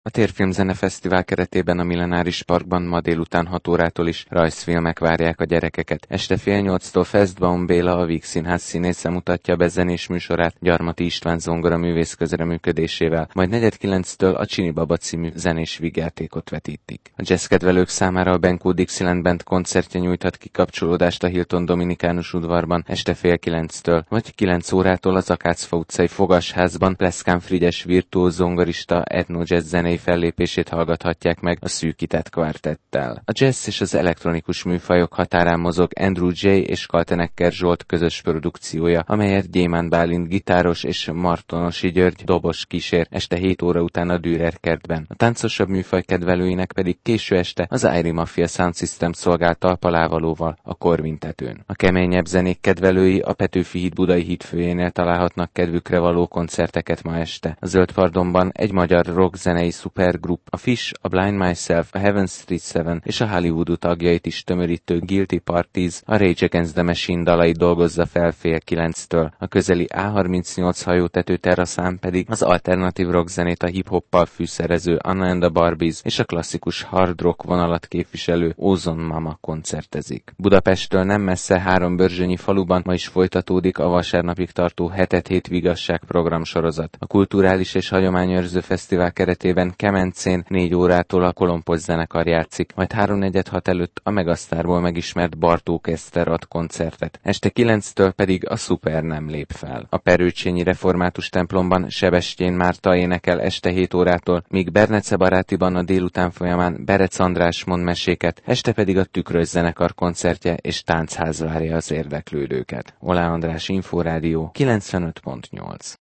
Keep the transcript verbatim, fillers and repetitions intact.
A Térfilmzene Fesztivál keretében a Millenáris Parkban ma délután hat órától is rajzfilmek várják a gyerekeket. Este fél nyolctól Festbaum Béla, a Víg Színház színésze mutatja be zenés műsorát Gyarmati István zongoraművész közreműködésével, majd negyed kilenctől a Csini Baba című zenés vígjátékot vetítik. A jazzkedvelők számára a Benko Dixieland Band koncertje nyújthat kikapcsolódást a Hilton Dominikánus udvarban este fél kilenctől, vagy kilenc órától az Akácfa utcai Fogasházban Pleszkán Frigyes virtuóz zongorista etno jazz zenei fellépését hallgathatják meg a Szűkített kvartettel. A jazz és az elektronikus műfajok határán mozog Andrew J. és Kaltenecker Zsolt közös produkciója, amelyet Gyémánt Bálint gitáros és Martonosi György dobos kísér este hét óra után a Dürer kertben. A táncosabb műfaj kedvelőinek pedig késő este az Airy Mafia Sound System szolgál talpalávalóval a Korvintetőn. A keményebb zenék kedvelői a Petőfi híd budai hídfőjénél találhatnak kedvükre való koncerteket ma este. A Zöld Pardonban egy magyar rockzenei szupergrup, a Fish, a Blind Myself, a Heaven Street Seven és a Hollywood tagjait is tömörítő Guilty Parties a Rage Against the Machine dalait dolgozza fel fél kilenctől. A közeli á harmincnyolc hajótető teraszán pedig az alternatív rockzenét a hip-hoppal fűszerező Anna and the Barbies és a klasszikus hard rock vonalat képviselő Ozone Mama koncertezik. Budapesttől nem messze három börzsönyi faluban ma is folytatódik a vasárnapig tartó hetet hét vigasság programsorozat. A Kulturális és Hagyományőrző Fesztivál keretében Kemencén négy órától a Kolompos zenekar játszik, majd háromnegyed hat előtt a Megasztárból megismert Bartók Eszter ad koncertet. Este kilenctől pedig a Szuper nem lép fel. A Perőcsényi Református templomban Sebestyén Márta énekel este hét órától, míg Bernece Barátiban a délután folyamán Berec András mond meséket, este pedig a Tükrös zenekar koncertje és táncház várja az érdeklődőket. Olá András, Inforádió kilencvenöt pont nyolc.